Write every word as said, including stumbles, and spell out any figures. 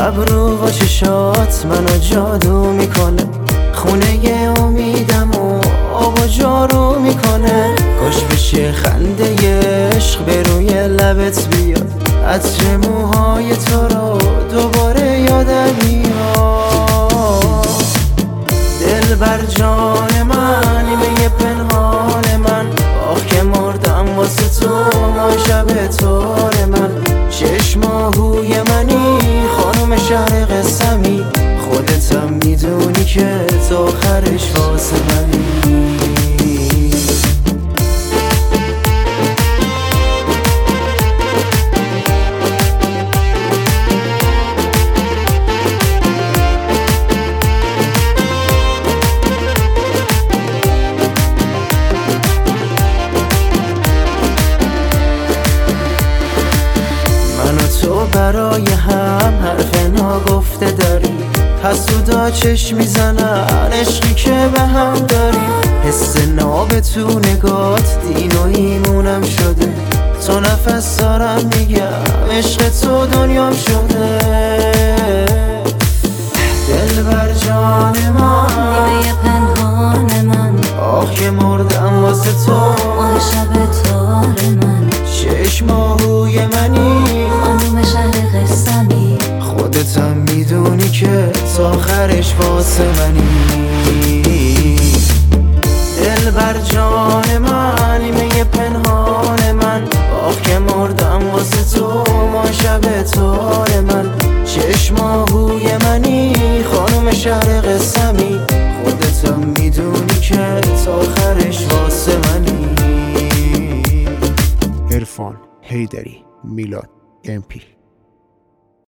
ابرو و چشات منو جادو میکنه، خونه امیدم و آب و جارو میکنه. کاش بشه خنده عشق به روی لبت بیاد، عطر موهای تو رو دوباره یادم میاد. دل بر جان من نیمه پنهان من، آخ که مردم واسه تو ما شب تار من. شش ماهوی منی خانم شهر قسمی، خودتم میدونی که تا آخرش واسه منی. تو برای هم حرف ناگفته داری، حسودا چشم میزنن عشقی که به هم داریم. حس ناب تو نگات دین و ایمونم شده، تو نفس دارم میگم عشق تو دنیام شده. دل بر جان من نیمه پنهان من، آخ که مردم واسه تو ماه شب تار من. شش ماهوی منی خانوم شهر قسمی، خودتم میدونی که تا آخرش واسه منی. دل بر جان من نیمه پنهان من، آخ که مردم واسه تو ما شب تار من. شش ماهوی منی خانوم شهر قسمی، خودتم میدونی که تا آخرش واسه منی. عرفان حیدری، میلاد ام پی.